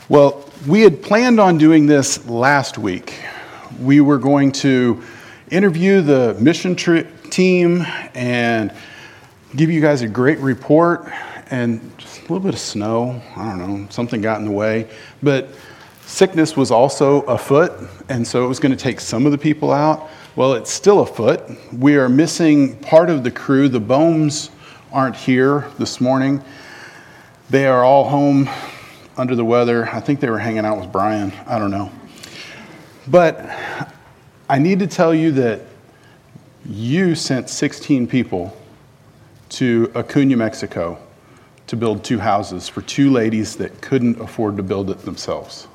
Well, we had planned on doing this last week. We were going to interview the mission team and give you guys a great report, and just a little bit of snow, I don't know, something got in the way. But sickness was also afoot, and so it was going to take some of the people out. Well, it's still afoot. We are missing part of the crew. The Bohms aren't here this morning. They are all home under the weather. I think they were hanging out with Brian. I don't know. But I need to tell you that you sent 16 people to Acuña, Mexico to build 2 houses for 2 ladies that couldn't afford to build it themselves.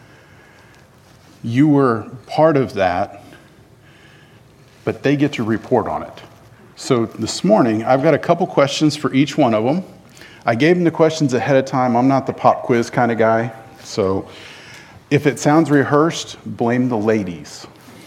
You were part of that, but they get to report on it. So this morning, I've got a couple questions for each one of them. I gave them the questions ahead of time. I'm not the pop quiz kind of guy. So if it sounds rehearsed, blame the ladies.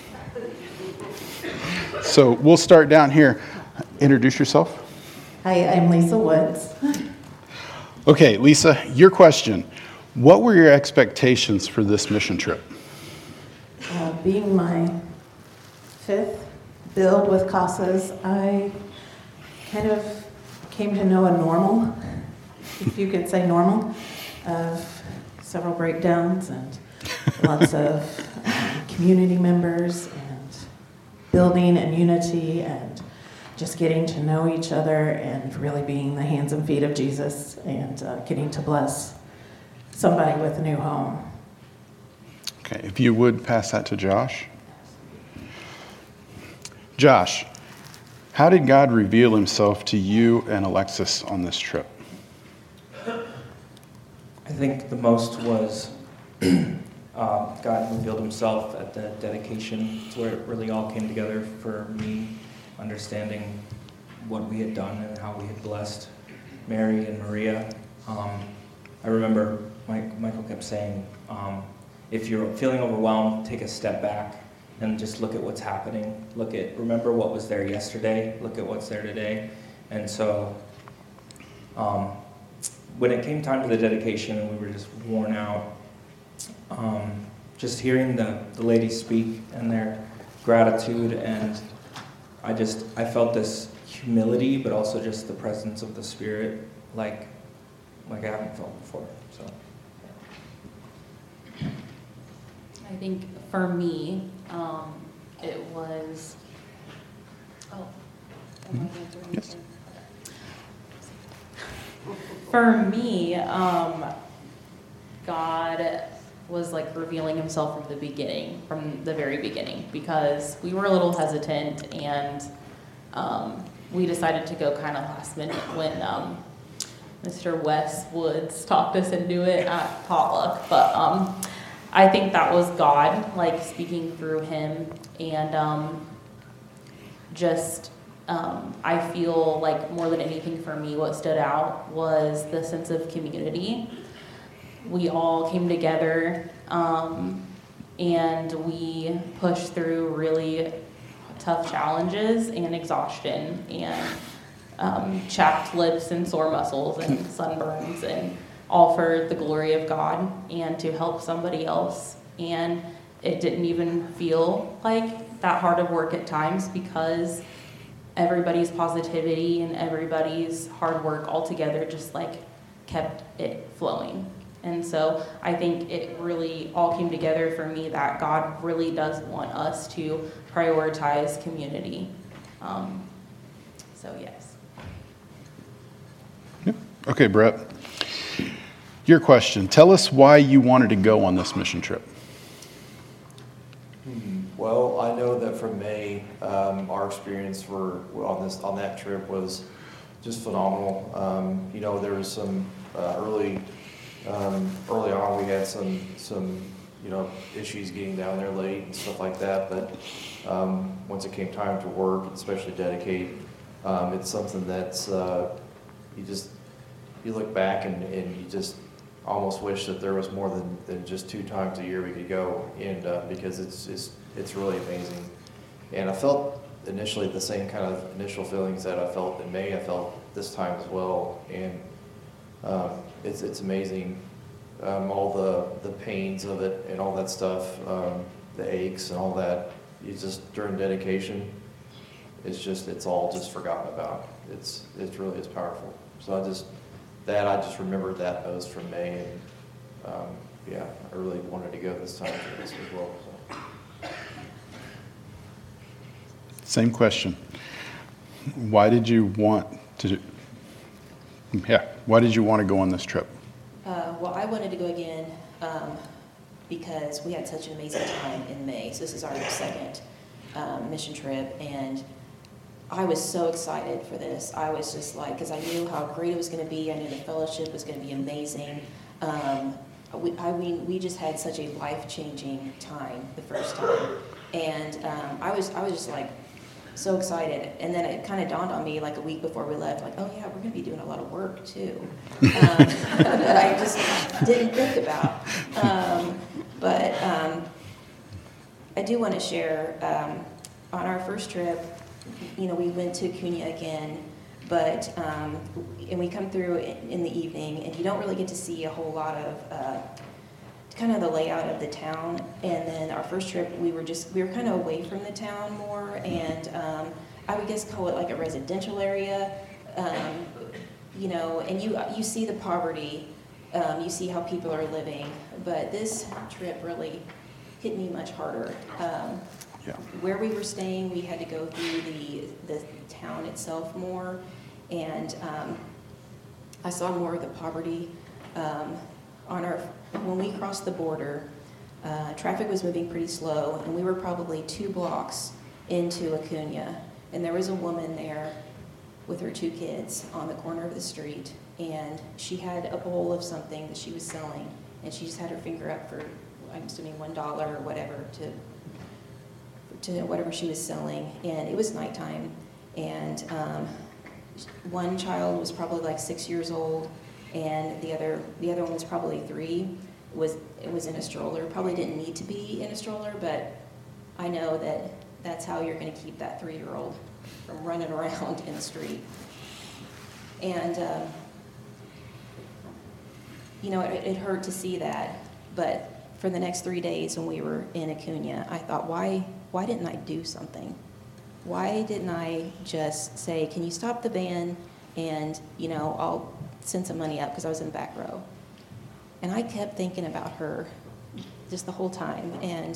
So we'll start down here. Introduce yourself. Hi, I'm Lisa Woods. Okay, Lisa, your question. What were your expectations for this mission trip? Being my 5th build with CASAs, I kind of came to know a normal, if you could say normal, of several breakdowns and lots of community members and building and unity and just getting to know each other and really being the hands and feet of Jesus and getting to bless somebody with a new home. Okay, if you would pass that to Josh. Josh, how did God reveal himself to you and Alexis on this trip? I think the most was God revealed himself at the dedication. It's where it really all came together for me, understanding what we had done and how we had blessed Mary and Maria. I remember Michael kept saying, if you're feeling overwhelmed, take a step back and just look at what's happening. Remember what was there yesterday, look at what's there today. And so when it came time to the dedication and we were just worn out, just hearing the ladies speak and their gratitude, and I felt this humility, but also just the presence of the Spirit like I haven't felt before. So I think for me, it was. Oh, am I answering? Yes. For me, God was like revealing himself from the very beginning, because we were a little hesitant and we decided to go kind of last minute when Mr. Wes Woods talked us into it at potluck. But I think that was God, like, speaking through him, and I feel like more than anything for me, what stood out was the sense of community. We all came together and we pushed through really tough challenges and exhaustion and chapped lips and sore muscles and sunburns, and all for the glory of God and to help somebody else. And it didn't even feel like that hard of work at times, because everybody's positivity and everybody's hard work all together just like kept it flowing. And so I think it really all came together for me that God really does want us to prioritize community. So yes. Okay, Brett. Your question. Tell us why you wanted to go on this mission trip. Well, I know that for May, our experience on that trip was just phenomenal. There was some early on we had some issues getting down there late and stuff like that. But once it came time to work, especially dedicate, it's something that's you look back and you just almost wish that there was more than just 2 times a year we could go, and because it's really amazing. And I felt initially the same kind of initial feelings that I felt in May, I felt this time as well. And it's amazing all the pains of it and all that stuff, the aches and all that. You just during dedication, it's all just forgotten about. It's really is powerful. So I just remembered that post from May, and yeah, I really wanted to go this time for this as well. So. Same question. Why did you want to go on this trip? Well, I wanted to go again because we had such an amazing time in May. So this is our second mission trip, and I was so excited for this. I was just like, because I knew how great it was going to be. I knew the fellowship was going to be amazing. We just had such a life-changing time the first time, and I was just like so excited. And then it kind of dawned on me like a week before we left, like, oh yeah, we're going to be doing a lot of work too, that I just didn't think about. But I do want to share on our first trip. We went to Cunha again, but and we come through in the evening, and you don't really get to see a whole lot of kind of the layout of the town. And then our first trip, we were kind of away from the town more, and I would guess call it like a residential area, and you see the poverty, you see how people are living, but this trip really hit me much harder. Yeah. Where we were staying, we had to go through the town itself more, and I saw more of the poverty. When we crossed the border, traffic was moving pretty slow, and we were probably 2 blocks into Acuna, and there was a woman there with her 2 kids on the corner of the street, and she had a bowl of something that she was selling, and she just had her finger up for, I'm assuming $1 or whatever to whatever she was selling, and it was nighttime, and one child was probably like 6 years old, and the other one was probably 3. It was in a stroller. Probably didn't need to be in a stroller, but I know that's how you're going to keep that 3-year-old from running around in the street. And it hurt to see that, but for the next 3 days when we were in Acuna, I thought, why didn't I do something? Why didn't I just say, can you stop the van, and I'll send some money up, because I was in the back row. And I kept thinking about her just the whole time, and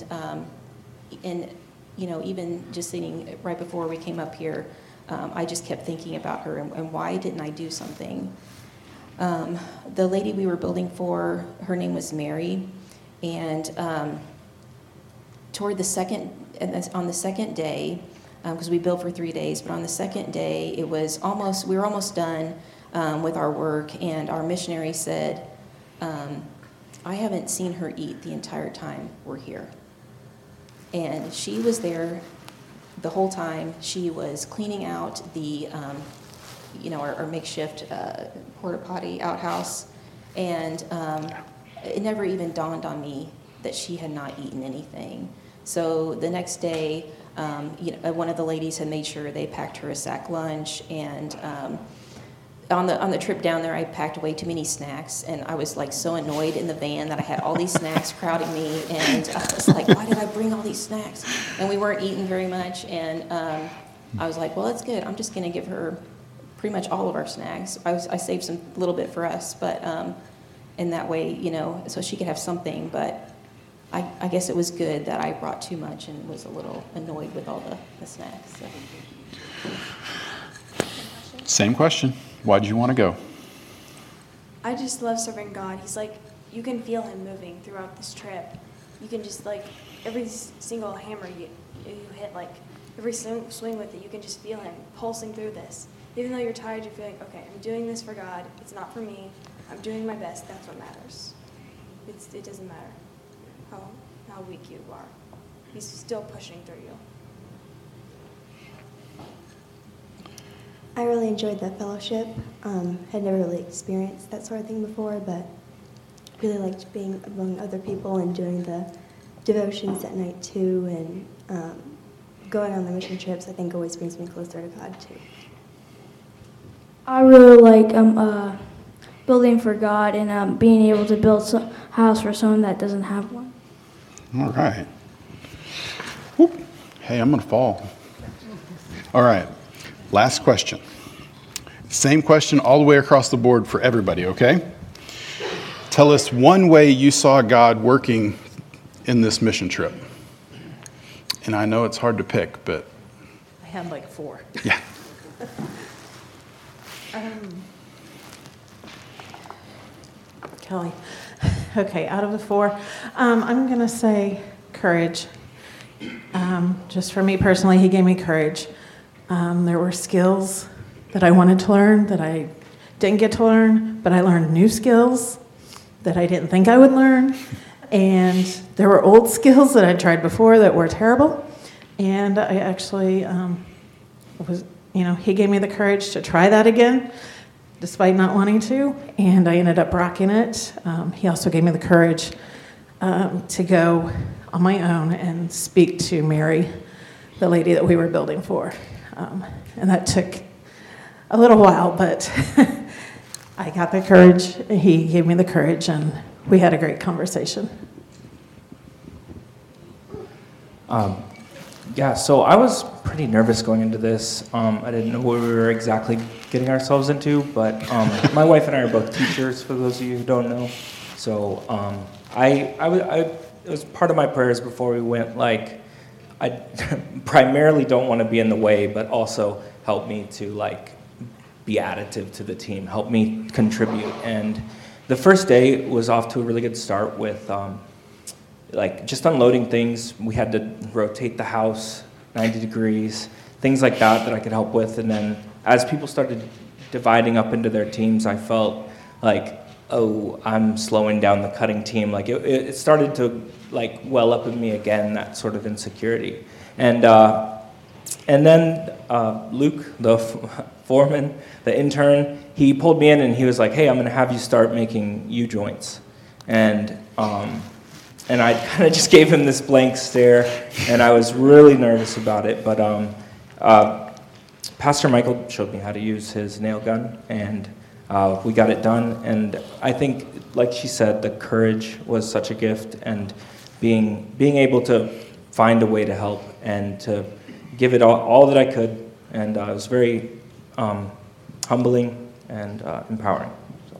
even just sitting right before we came up here, I just kept thinking about her, and why didn't I do something? The lady we were building for, her name was Mary, and on the second day, because we built for 3 days, but on the second day, we were almost done with our work, and our missionary said, I haven't seen her eat the entire time we're here. And she was there the whole time. She was cleaning out the, our makeshift porta potty outhouse, and it never even dawned on me that she had not eaten anything. So the next day, one of the ladies had made sure they packed her a sack lunch, and on the trip down there, I packed way too many snacks, and I was like so annoyed in the van that I had all these snacks crowding me, and I was like, why did I bring all these snacks? And we weren't eating very much, and I was like, well, that's good. I'm just going to give her pretty much all of our snacks. I saved some little bit for us, but in that way, so she could have something. But I guess it was good that I brought too much and was a little annoyed with all the snacks. So. Same question. Why did you want to go? I just love serving God. He's like, you can feel him moving throughout this trip. You can just every single hammer you hit, every swing with it, you can just feel him pulsing through this. Even though you're tired, you're feeling, okay, I'm doing this for God. It's not for me. I'm doing my best. That's what matters. It doesn't matter how weak you are. He's still pushing through you. I really enjoyed that fellowship. Had never really experienced that sort of thing before, but really liked being among other people and doing the devotions at night too, and going on the mission trips I think always brings me closer to God too. I really like building for God and being able to build a house for someone that doesn't have one. All right. Whoop. Hey, I'm going to fall. All right. Last question. Same question all the way across the board for everybody, okay? Tell us one way you saw God working in this mission trip. And I know it's hard to pick, but... I had like 4. Yeah. Kelly. Okay, out of the 4, I'm going to say courage. Just for me personally, he gave me courage. There were skills that I wanted to learn that I didn't get to learn, but I learned new skills that I didn't think I would learn. And there were old skills that I tried before that were terrible. And I actually he gave me the courage to try that again, despite not wanting to, and I ended up rocking it. He also gave me the courage to go on my own and speak to Mary, the lady that we were building for. And that took a little while, but I got the courage. He gave me the courage, and we had a great conversation. Yeah, so I was pretty nervous going into this. I didn't know what we were exactly getting ourselves into, but my wife and I are both teachers, for those of you who don't know. So it was part of my prayers before we went, like, I primarily don't want to be in the way, but also help me to, like, be additive to the team, help me contribute. And the first day was off to a really good start with just unloading things. We had to rotate the house 90 degrees, things like that I could help with. And then as people started dividing up into their teams, I felt like, oh, I'm slowing down the cutting team. Like it started to like well up in me again, that sort of insecurity. And then Luke, the foreman, the intern, he pulled me in and he was like, hey, I'm going to have you start making U-joints. And I kind of just gave him this blank stare, and I was really nervous about it. But Pastor Michael showed me how to use his nail gun, and we got it done. And I think, like she said, the courage was such a gift, and being able to find a way to help and to give it all that I could. And it was very humbling and empowering.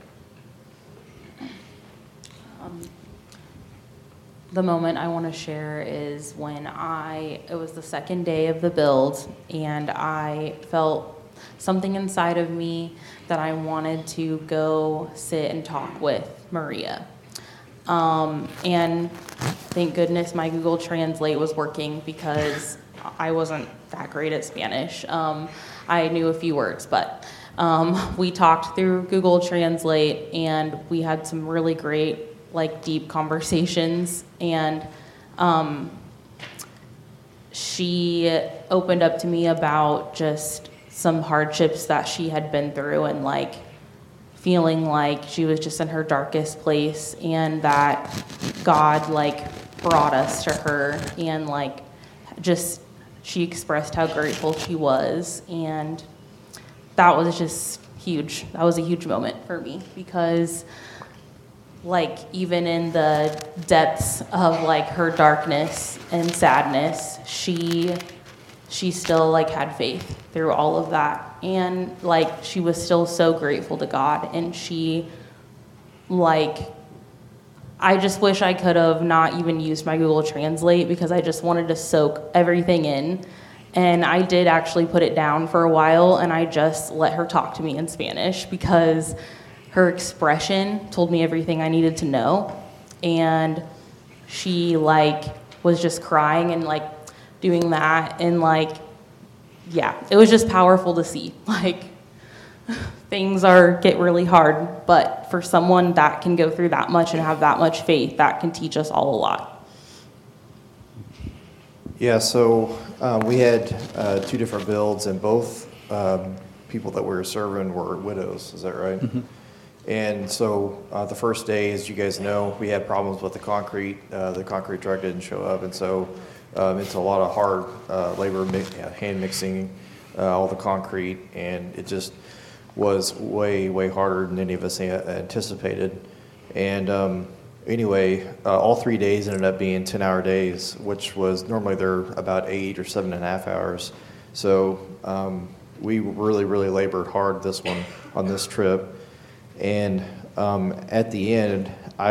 The moment I want to share is when it was the second day of the build, and I felt something inside of me that I wanted to go sit and talk with Maria. And thank goodness my Google Translate was working, because I wasn't that great at Spanish. I knew a few words, but we talked through Google Translate, and we had some really great, like, deep conversations. And she opened up to me about just some hardships that she had been through, and like feeling like she was just in her darkest place, and that God like brought us to her, and like just she expressed how grateful she was. And that was just huge. That was a huge moment for me, because like even in the depths of like her darkness and sadness, she still like had faith through all of that, and like she was still so grateful to God. And she like, I just wish I could have not even used my Google Translate, because I just wanted to soak everything in. And I did actually put it down for a while, and I just let her talk to me in Spanish, because her expression told me everything I needed to know. And she like was just crying and like doing that, and like, yeah, it was just powerful to see. Like, things get really hard, but for someone that can go through that much and have that much faith, that can teach us all a lot. Yeah, so we had 2 different builds, and both people that we were serving were widows. Is that right? Mm-hmm. And so the first day, as you guys know, we had problems with the concrete. The concrete truck didn't show up, and so it's a lot of hard labor, hand mixing all the concrete, and it just was way, way harder than any of us anticipated. And anyway, all 3 days ended up being 10-hour days, which was normally they're about 8 or 7.5 hours. So we really, really labored hard on this trip. And at the end,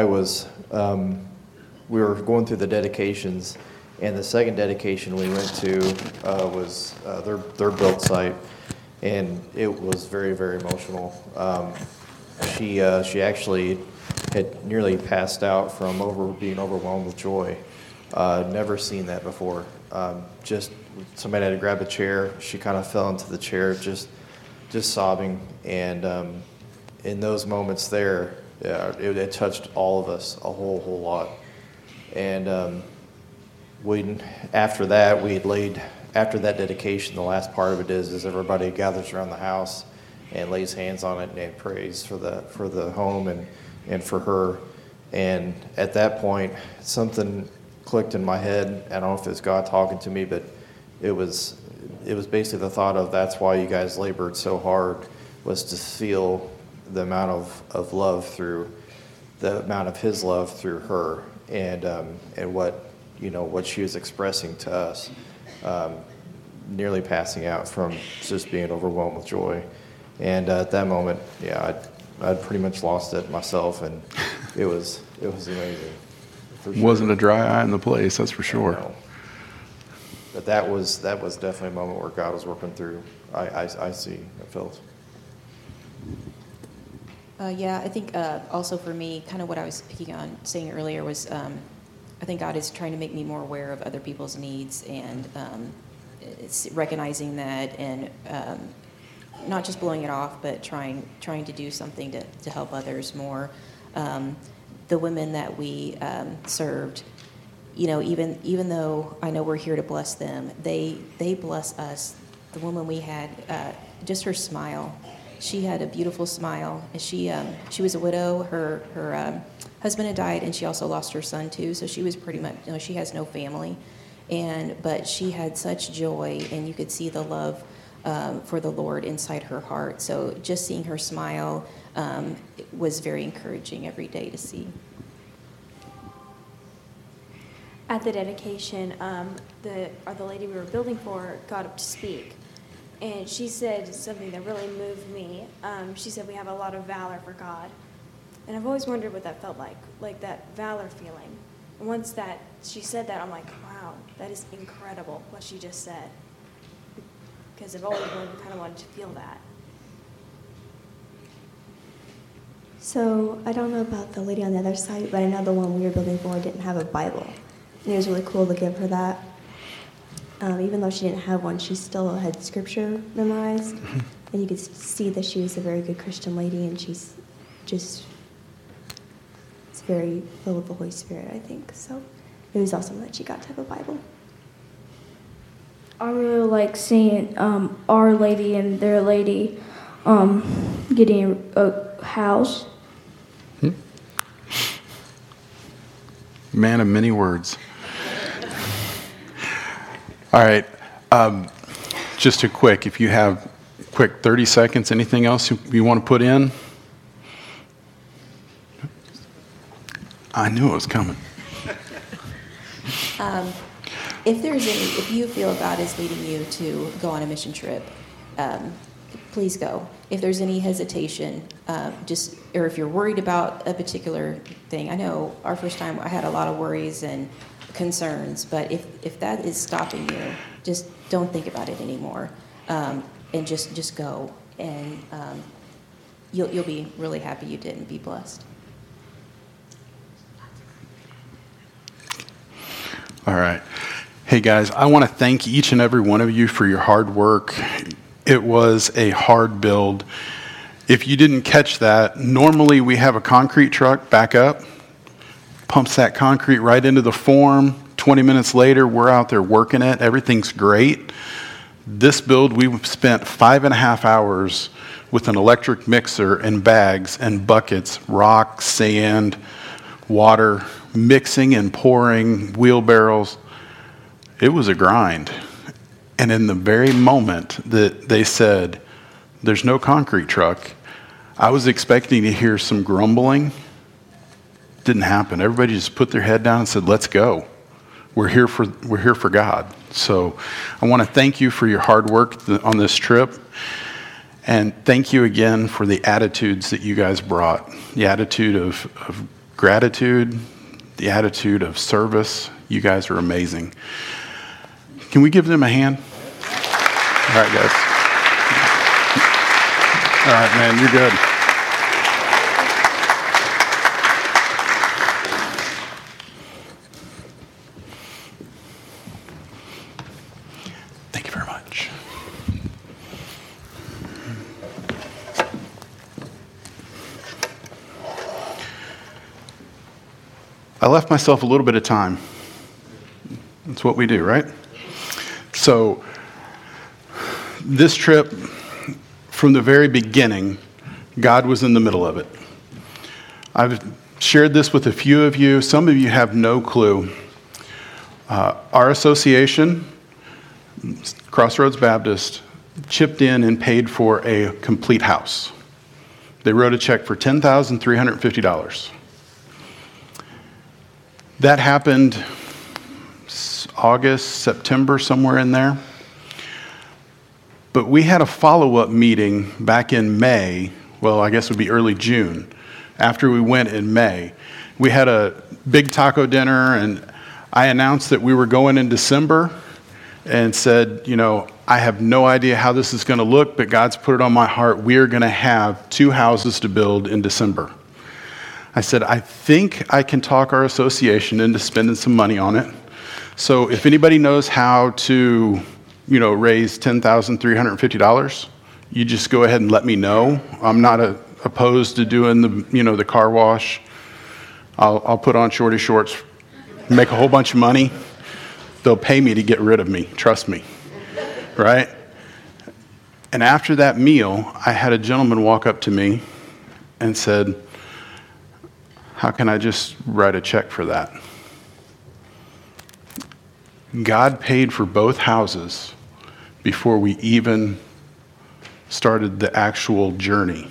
we were going through the dedications, and the second dedication we went to was their build site, and it was very, very emotional. She actually had nearly passed out from being overwhelmed with joy. Never seen that before. Just somebody had to grab a chair. She kind of fell into the chair, just sobbing. And in those moments there, it touched all of us a whole lot. And after that dedication, the last part of it is everybody gathers around the house and lays hands on it and prays for the home and for her. And at that point, something clicked in my head. I don't know if it's God talking to me, but it was basically the thought of, that's why you guys labored so hard, was to feel the amount of love through the amount of His love through her, and what she was expressing to us, nearly passing out from just being overwhelmed with joy. And at that moment, I'd pretty much lost it myself, and it was amazing. For sure. Wasn't a dry eye in the place, that's for sure. But that was definitely a moment where God was working through. I felt. I think also for me, kind of what I was picking on saying earlier was, I think God is trying to make me more aware of other people's needs, and it's recognizing that, and not just blowing it off, but trying to do something to help others more. The women that we served, even though I know we're here to bless them, they bless us. The woman we had, just her smile. She had a beautiful smile. She was a widow. Her husband had died, and she also lost her son too. So she was pretty much, she has no family, but she had such joy, and you could see the love for the Lord inside her heart. So just seeing her smile was very encouraging every day to see. At the dedication, the lady we were building for got up to speak, and she said something that really moved me. She said, "We have a lot of valor for God," and I've always wondered what that felt like that valor feeling. And once that she said that, I'm like, wow, that is incredible what she just said, because I've always kind of wanted to feel that. So I don't know about the lady on the other side, but I know the one we were building for didn't have a Bible. And it was really cool to give her that. Even though she didn't have one, she still had scripture memorized. And you could see that she was a very good Christian lady, and she's just very filled with the Holy Spirit, I think. So it was awesome that she got to have a Bible. I really like seeing Our Lady and their lady getting a house. Man of many words. All right. Just a quick, if you have quick 30 seconds, anything else you want to put in? I knew it was coming. If you feel God is leading you to go on a mission trip, please go. If there's any hesitation, or if you're worried about a particular thing, I know our first time I had a lot of worries and concerns, but if that is stopping you, just don't think about it anymore, and just go, and you'll be really happy you did and be blessed. All right. Hey guys, I want to thank each and every one of you for your hard work. It was a hard build. If you didn't catch that, normally we have a concrete truck back up, pumps that concrete right into the form. 20 minutes later, we're out there working it. Everything's great. This build, we spent 5.5 hours with an electric mixer and bags and buckets, rock, sand, water, mixing and pouring, wheelbarrows. It was a grind. And in the very moment that they said, There's no concrete truck. I was expecting to hear some grumbling. Didn't happen. Everybody just put their head down and said, let's go. We're here for God. So I want to thank you for your hard work on this trip. And thank you again for the attitudes that you guys brought. The attitude of gratitude, the attitude of service. You guys are amazing. Can we give them a hand? All right, guys. All right, man, you're good. Thank you very much. I left myself a little bit of time. That's what we do, right? So, this trip, from the very beginning, God was in the middle of it. I've shared this with a few of you. Some of you have no clue. Our association, Crossroads Baptist, chipped in and paid for a complete house. They wrote a check for $10,350. That happened August, September, somewhere in there. But we had a follow-up meeting back in May, well, I guess it would be early June, after we went in May. We had a big taco dinner, and I announced that we were going in December and said, I have no idea how this is going to look, but God's put it on my heart. We are going to have 2 houses to build in December. I said, I think I can talk our association into spending some money on it. So if anybody knows how to, raise $10,350, you just go ahead and let me know. I'm not opposed to doing the car wash. I'll put on shorty shorts, make a whole bunch of money. They'll pay me to get rid of me. Trust me. Right? And after that meal, I had a gentleman walk up to me and said, how can I just write a check for that? God paid for both houses before we even started the actual journey.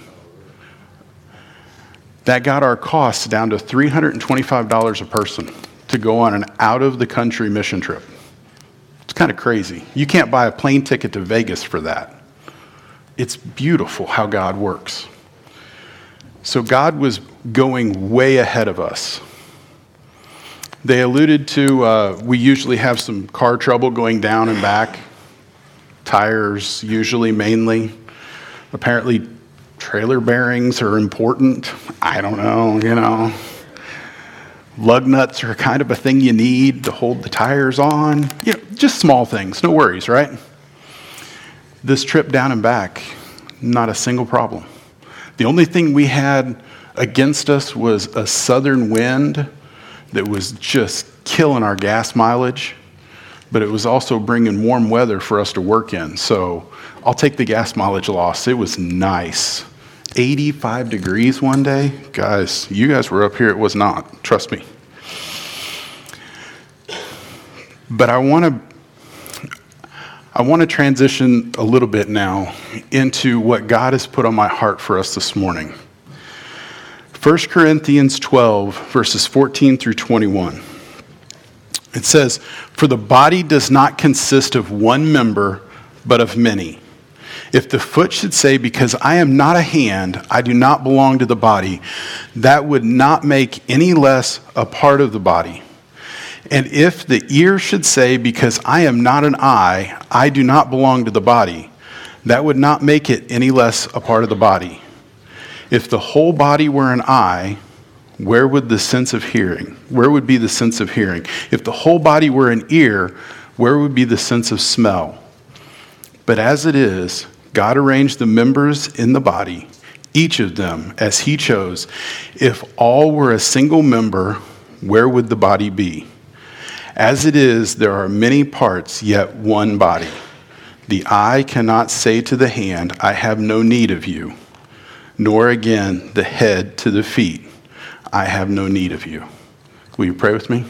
That got our costs down to $325 a person to go on an out-of-the-country mission trip. It's kind of crazy. You can't buy a plane ticket to Vegas for that. It's beautiful how God works. So God was going way ahead of us. They alluded to, we usually have some car trouble going down and back. Tires, usually, mainly. Apparently, trailer bearings are important. I don't know, Lug nuts are kind of a thing you need to hold the tires on. Just small things, no worries, right? This trip down and back, not a single problem. The only thing we had against us was a southern wind that was just killing our gas mileage, but it was also bringing warm weather for us to work in. So I'll take the gas mileage loss. It was nice. 85 degrees one day. Guys, you guys were up here. It was not. Trust me. But I want to transition a little bit now into what God has put on my heart for us this morning. 1 Corinthians 12, verses 14 through 21. It says, "For the body does not consist of one member, but of many. If the foot should say, 'Because I am not a hand, I do not belong to the body,' that would not make any less a part of the body. And if the ear should say, 'Because I am not an eye, I do not belong to the body,' that would not make it any less a part of the body. If the whole body were an eye, where would the sense of hearing? Where would be the sense of hearing? If the whole body were an ear, where would be the sense of smell? But as it is, God arranged the members in the body, each of them as he chose. If all were a single member, where would the body be? As it is, there are many parts, yet one body. The eye cannot say to the hand, 'I have no need of you,' nor again the head to the feet, 'I have no need of you.'" Will you pray with me?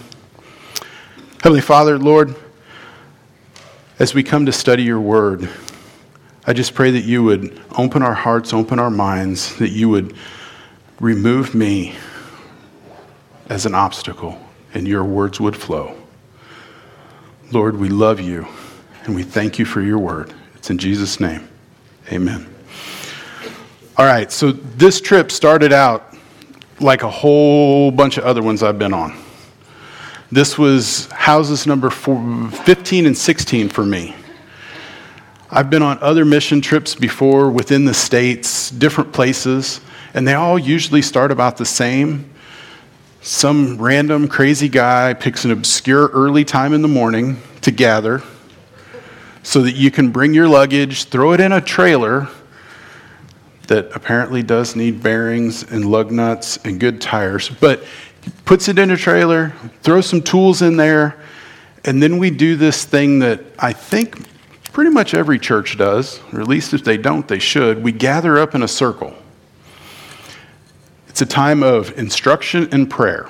Heavenly Father, Lord, as we come to study your word, I just pray that you would open our hearts, open our minds, that you would remove me as an obstacle, and your words would flow. Lord, we love you, and we thank you for your word. It's in Jesus' name. Amen. All right, so this trip started out like a whole bunch of other ones I've been on. This was houses number 15 and 16 for me. I've been on other mission trips before within the states, different places, and they all usually start about the same. Some random crazy guy picks an obscure early time in the morning to gather so that you can bring your luggage, throw it in a trailer that apparently does need bearings and lug nuts and good tires, but puts it in a trailer, throws some tools in there, and then we do this thing that I think pretty much every church does, or at least if they don't, they should. We gather up in a circle. It's a time of instruction and prayer.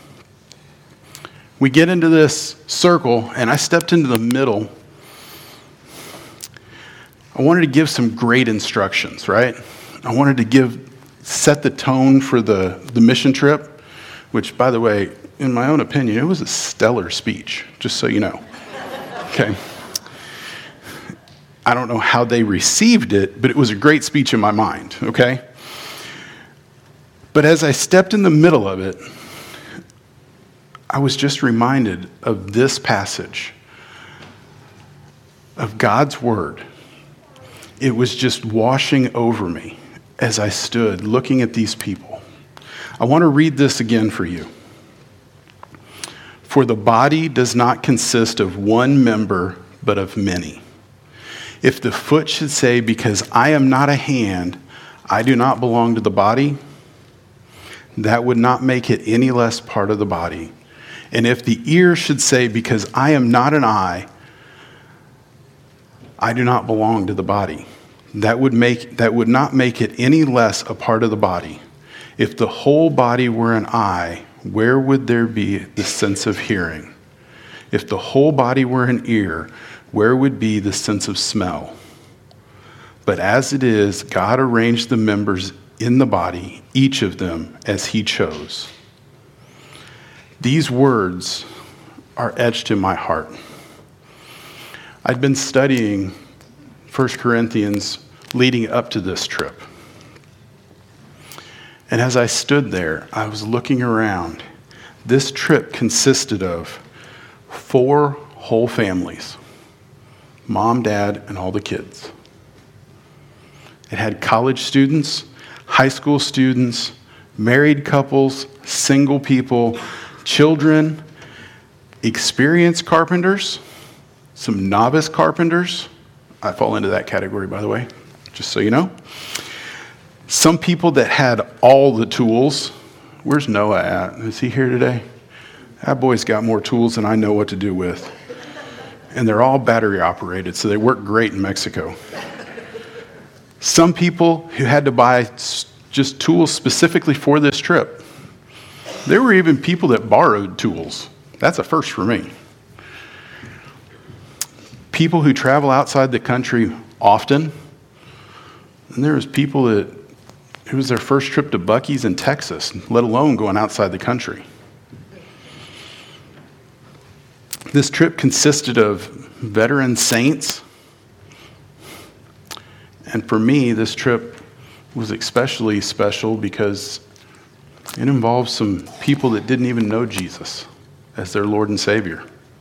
We get into this circle, and I stepped into the middle. I wanted to give some great instructions, right? I wanted to set the tone for the mission trip, which, by the way, in my own opinion, it was a stellar speech, just so you know. Okay. I don't know how they received it, but it was a great speech in my mind, okay? But as I stepped in the middle of it, I was just reminded of this passage of God's word. It was just washing over me as I stood looking at these people. I want to read this again for you. For the body does not consist of one member, but of many. If the foot should say, because I am not a hand, I do not belong to the body, that would not make it any less part of the body. And if the ear should say, because I am not an eye, I do not belong to the body, that would not make it any less a part of the body. If the whole body were an eye, where would there be the sense of hearing? If the whole body were an ear, where would be the sense of smell? But as it is, God arranged the members in the body, each of them as he chose. These words are etched in my heart. I'd been studying 1 Corinthians leading up to this trip. And as I stood there, I was looking around. This trip consisted of 4 whole families. Mom, dad, and all the kids. It had college students, high school students, married couples, single people, children, experienced carpenters, some novice carpenters. I fall into that category, by the way, just so you know. Some people that had all the tools. Where's Noah at? Is he here today? That boy's got more tools than I know what to do with. And they're all battery operated, so they work great in Mexico. Some people who had to buy just tools specifically for this trip. There were even people that borrowed tools. That's a first for me. People who travel outside the country often. And there was people that it was their first trip to Buc-ee's in Texas, let alone going outside the country. This trip consisted of veteran saints. And for me, this trip was especially special because it involved some people that didn't even know Jesus as their Lord and Savior.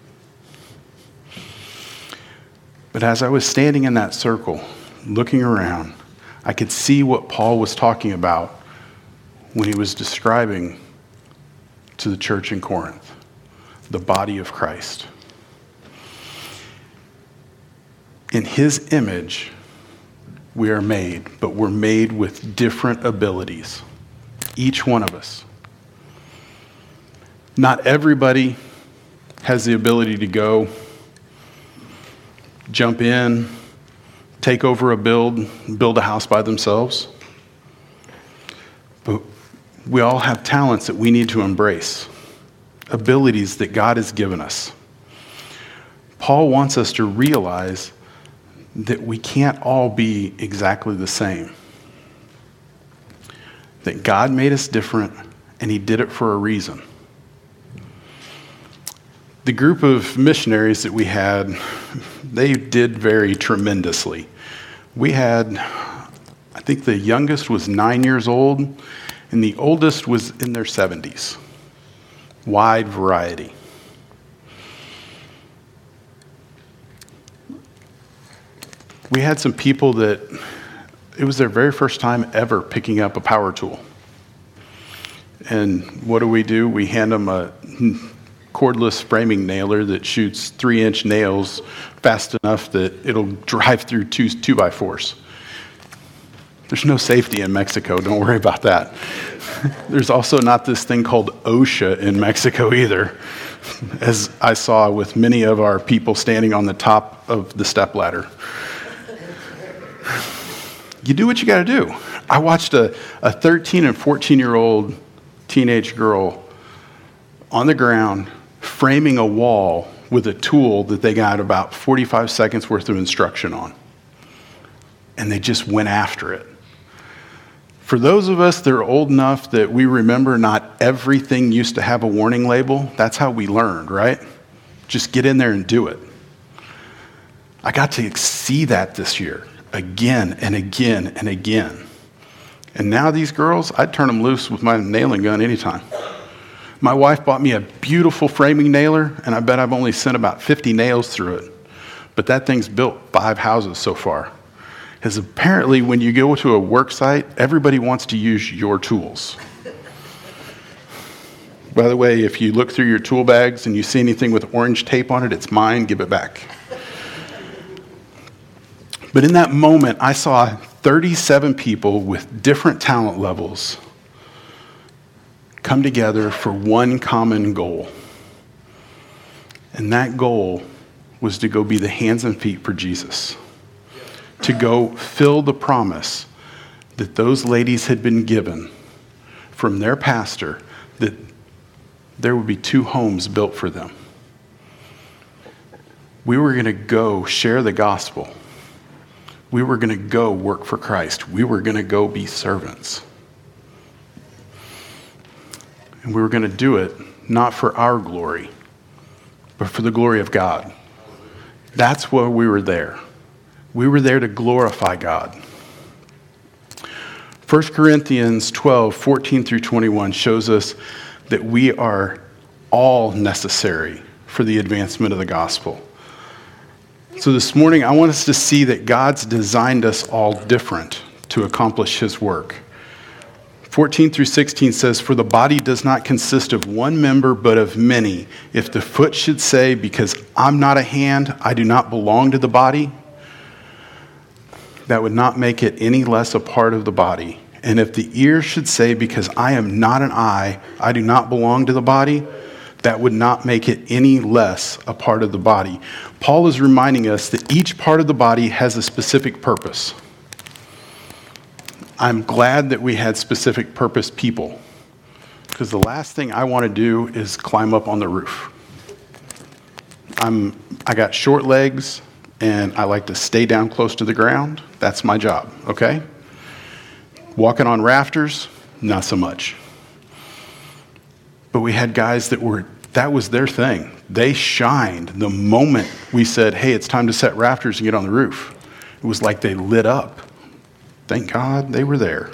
But as I was standing in that circle, looking around, I could see what Paul was talking about when he was describing to the church in Corinth, the body of Christ. In his image, we are made, but we're made with different abilities. Each one of us. Not everybody has the ability to go, jump in, take over a build a house by themselves. But we all have talents that we need to embrace, abilities that God has given us. Paul wants us to realize that we can't all be exactly the same. That God made us different, and he did it for a reason. The group of missionaries that we had, they did vary tremendously. We had, I think the youngest was 9 years old, and the oldest was in their 70s. Wide variety. We had some people that it was their very first time ever picking up a power tool. And what do? We hand them a cordless framing nailer that shoots 3-inch nails fast enough that it'll drive through 2x4s. There's no safety in Mexico, don't worry about that. There's also not this thing called OSHA in Mexico either, as I saw with many of our people standing on the top of the stepladder. You do what you got to do. I watched a 13 and 14-year-old teenage girl on the ground framing a wall with a tool that they got about 45 seconds worth of instruction on. And they just went after it. For those of us that are old enough that we remember not everything used to have a warning label, that's how we learned, right? Just get in there and do it. I got to see that this year, again and again and again. And now these girls, I'd turn them loose with my nailing gun anytime. My wife bought me a beautiful framing nailer, and I bet I've only sent about 50 nails through it. But that thing's built 5 houses so far. Because apparently when you go to a work site, everybody wants to use your tools. By the way, if you look through your tool bags and you see anything with orange tape on it, it's mine, give it back. But in that moment, I saw 37 people with different talent levels come together for one common goal. And that goal was to go be the hands and feet for Jesus. To go fill the promise that those ladies had been given from their pastor, that there would be 2 homes built for them. We were going to go share the gospel. We were going to go work for Christ. We were going to go be servants. And we were going to do it not for our glory, but for the glory of God. That's why we were there. We were there to glorify God. 1 Corinthians 12, 14 through 21 shows us that we are all necessary for the advancement of the gospel. So this morning, I want us to see that God's designed us all different to accomplish his work. 14 through 16 says, "For the body does not consist of one member, but of many. If the foot should say, because I'm not a hand, I do not belong to the body, that would not make it any less a part of the body. And if the ear should say, because I am not an eye, I do not belong to the body, that would not make it any less a part of the body." Paul is reminding us that each part of the body has a specific purpose. I'm glad that we had specific purpose people, because the last thing I want to do is climb up on the roof. I got short legs, and I like to stay down close to the ground. That's my job, okay? Walking on rafters, not so much. But we had guys that was their thing. They shined the moment we said, hey, it's time to set rafters and get on the roof. It was like they lit up. Thank God they were there.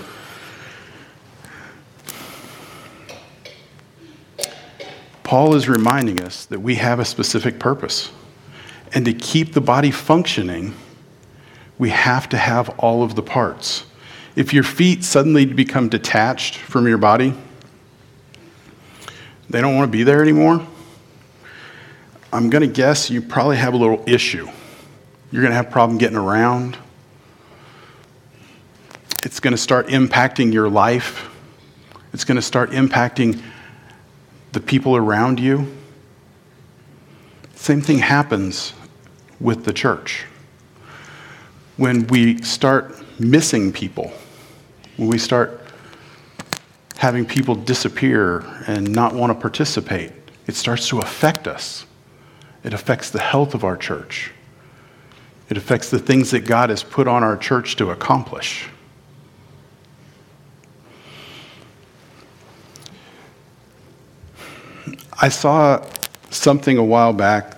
Paul is reminding us that we have a specific purpose. And to keep the body functioning, we have to have all of the parts. If your feet suddenly become detached from your body, they don't want to be there anymore, I'm going to guess you probably have a little issue. You're going to have a problem getting around. It's going to start impacting your life. It's going to start impacting the people around you. Same thing happens with the church. When we start missing people, when we start having people disappear and not want to participate, it starts to affect us. It affects the health of our church. It affects the things that God has put on our church to accomplish. I saw something a while back.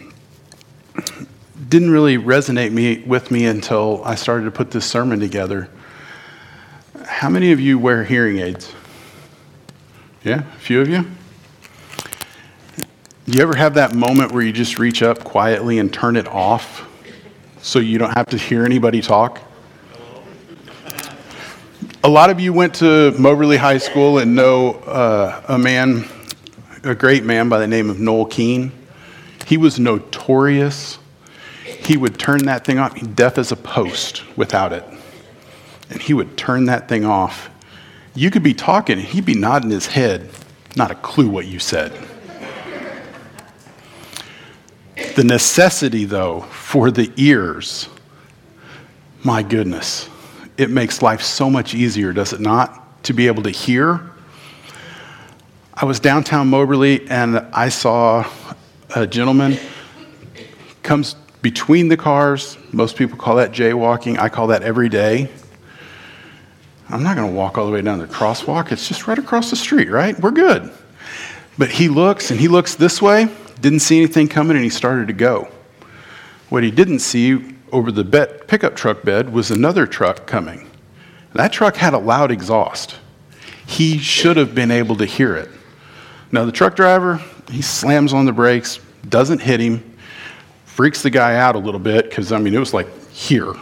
Didn't really resonate with me until I started to put this sermon together. How many of you wear hearing aids? Yeah, a few of you? Do you ever have that moment where you just reach up quietly and turn it off so you don't have to hear anybody talk? A lot of you went to Moberly High School and know a great man by the name of Noel Keene. He was notorious. He would turn that thing off, deaf as a post without it. And he would turn that thing off. You could be talking, and he'd be nodding his head, not a clue what you said. The necessity, though, for the ears, my goodness, it makes life so much easier, does it not, to be able to hear? I was downtown Moberly, and I saw a gentleman comes between the cars. Most people call that jaywalking. I call that every day. I'm not going to walk all the way down the crosswalk. It's just right across the street, right? We're good. But he looks this way, didn't see anything coming, and he started to go. What he didn't see over the pickup truck bed was another truck coming. That truck had a loud exhaust. He should have been able to hear it. Now, the truck driver, he slams on the brakes, doesn't hit him, freaks the guy out a little bit because, it was like here.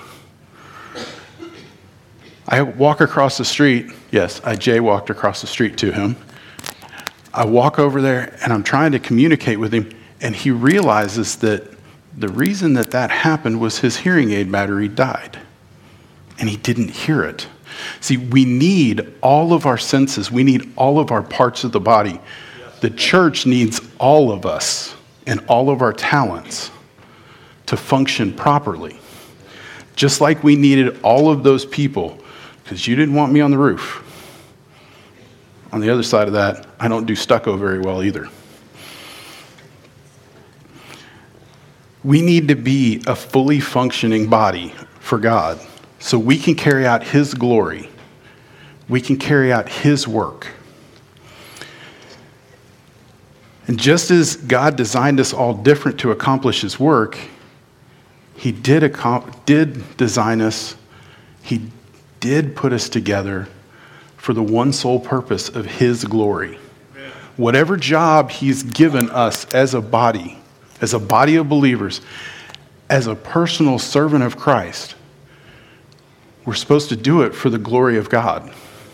I walk across the street. Yes, I jaywalked across the street to him. I walk over there, and I'm trying to communicate with him, and he realizes that the reason that happened was his hearing aid battery died, and he didn't hear it. See, we need all of our senses. We need all of our parts of the body. The church needs all of us and all of our talents to function properly. Just like we needed all of those people, because you didn't want me on the roof. On the other side of that, I don't do stucco very well either. We need to be a fully functioning body for God so we can carry out His glory. We can carry out His work. And just as God designed us all different to accomplish His work, He did design us, He did put us together for the one sole purpose of His glory. Amen. Whatever job He's given us as a body of believers, as a personal servant of Christ, we're supposed to do it for the glory of God.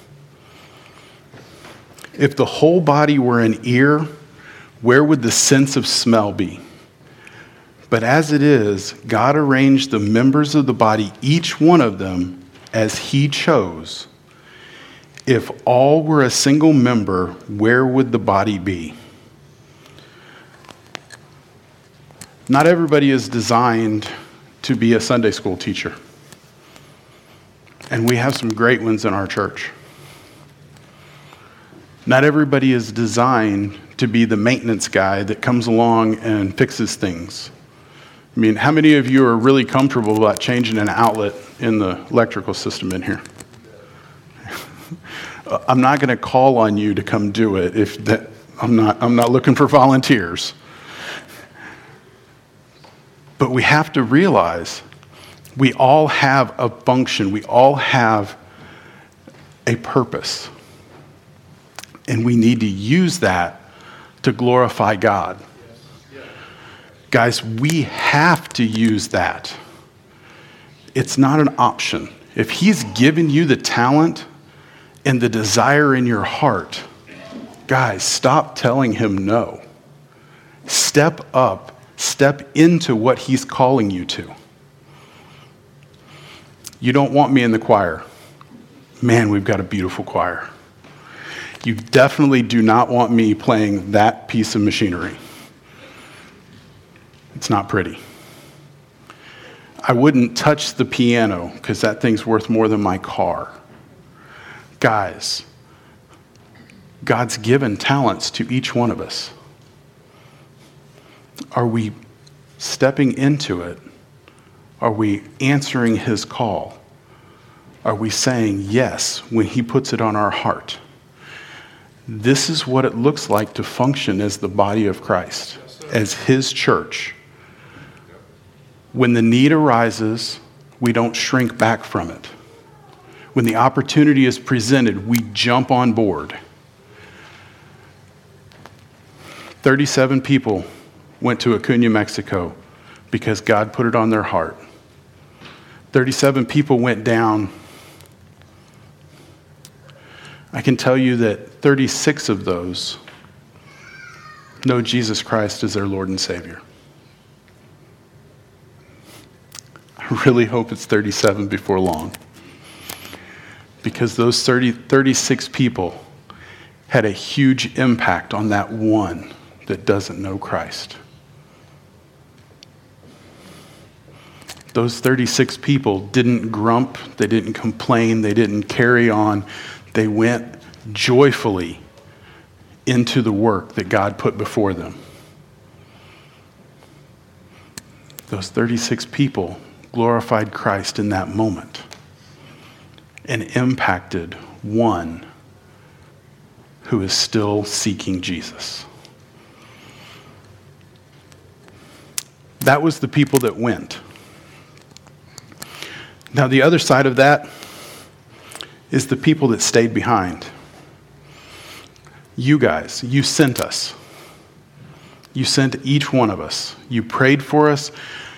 If the whole body were an ear, where would the sense of smell be? But as it is, God arranged the members of the body, each one of them, as He chose. If all were a single member, where would the body be? Not everybody is designed to be a Sunday school teacher. And we have some great ones in our church. Not everybody is designed to be the maintenance guy that comes along and fixes things. How many of you are really comfortable about changing an outlet in the electrical system in here? I'm not going to call on you to come do it. I'm not looking for volunteers. But we have to realize we all have a function. We all have a purpose. And we need to use that to glorify God. Guys, we have to use that. It's not an option. If He's given you the talent and the desire in your heart, guys, stop telling Him no. Step up, step into what He's calling you to. You don't want me in the choir. Man, we've got a beautiful choir. You definitely do not want me playing that piece of machinery. It's not pretty. I wouldn't touch the piano because that thing's worth more than my car. Guys, God's given talents to each one of us. Are we stepping into it Are we answering his call? Are we saying yes when he puts it on our heart? This is what it looks like to function as the body of Christ, as his church. When the need arises, we don't shrink back from it. When the opportunity is presented, we jump on board. 37 people went to Acuña, Mexico, because God put it on their heart. 37 people went down. I can tell you that 36 of those know Jesus Christ as their Lord and Savior. I really hope it's 37 before long, because those 36 people had a huge impact on that one that doesn't know Christ. Those 36 people didn't grump, they didn't complain, they didn't carry on. They went joyfully into the work that God put before them. Those 36 people glorified Christ in that moment and impacted one who is still seeking Jesus. That was the people that went. Now, the other side of that is the people that stayed behind. You guys, you sent us. You sent each one of us. You prayed for us.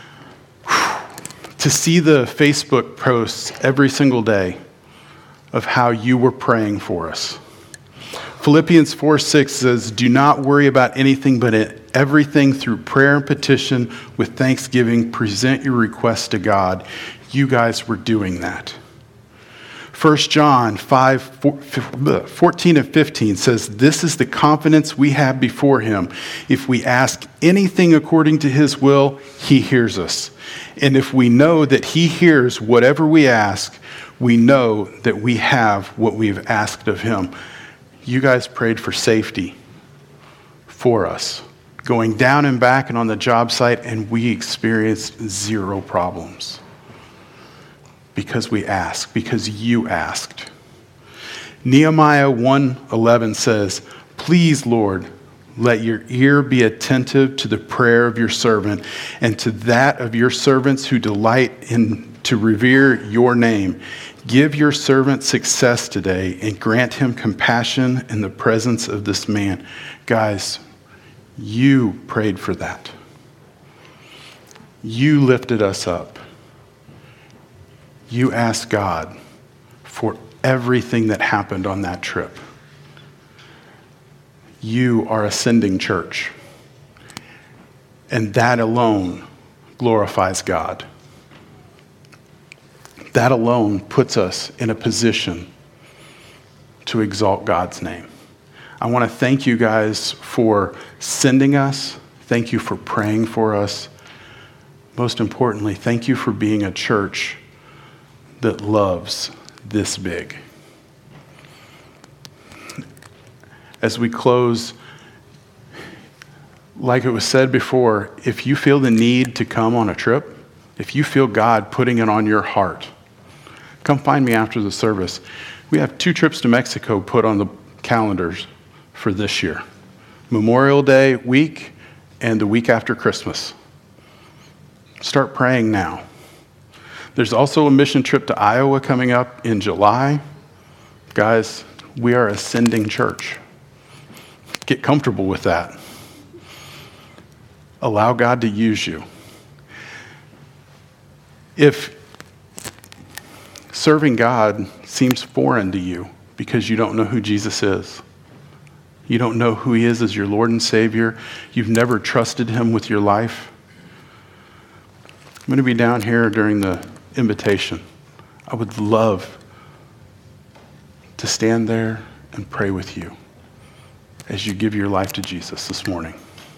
To see the Facebook posts every single day of how you were praying for us. Philippians 4:6 says, "Do not worry about anything, but in everything through prayer and petition with thanksgiving, present your requests to God." You guys were doing that. 1 John 5:14 and 15 says, "This is the confidence we have before him. If we ask anything according to his will, he hears us. And if we know that he hears whatever we ask, we know that we have what we've asked of him." You guys prayed for safety for us, going down and back and on the job site, and we experienced zero problems. Because we asked, because you asked. Nehemiah 1:11 says, "Please, Lord, let your ear be attentive to the prayer of your servant and to that of your servants who delight in to revere your name. Give your servant success today and grant him compassion in the presence of this man." Guys, you prayed for that. You lifted us up. You asked God for everything that happened on that trip. You are a sending church. And that alone glorifies God. That alone puts us in a position to exalt God's name. I want to thank you guys for sending us. Thank you for praying for us. Most importantly, thank you for being a church that loves this big. As we close, like it was said before, if you feel the need to come on a trip, if you feel God putting it on your heart, come find me after the service. We have 2 trips to Mexico put on the calendars for this year. Memorial Day week and the week after Christmas. Start praying now. There's also a mission trip to Iowa coming up in July. Guys, we are a sending church. Get comfortable with that. Allow God to use you. If serving God seems foreign to you because you don't know who Jesus is, you don't know who he is as your Lord and Savior, you've never trusted him with your life, I'm going to be down here during the invitation. I would love to stand there and pray with you as you give your life to Jesus this morning.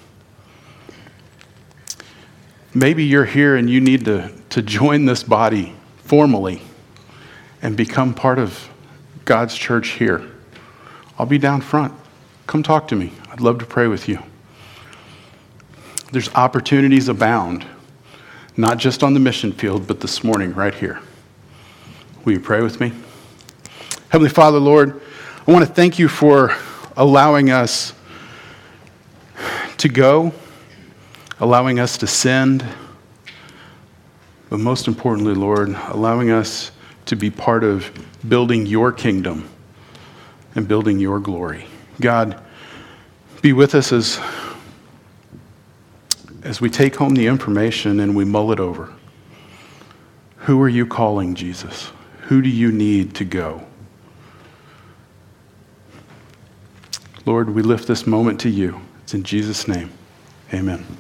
Maybe you're here and you need to join this body formally and become part of God's church here. I'll be down front. Come talk to me. I'd love to pray with you. There's opportunities abound. not just on the mission field, but this morning right here. Will you pray with me? Heavenly Father, Lord, I want to thank you for allowing us to go, allowing us to send, but most importantly, Lord, allowing us to be part of building your kingdom and building your glory. God, be with us as we take home the information and we mull it over. Who are you calling, Jesus? Who do you need to go? Lord, we lift this moment to you. It's in Jesus' name. Amen.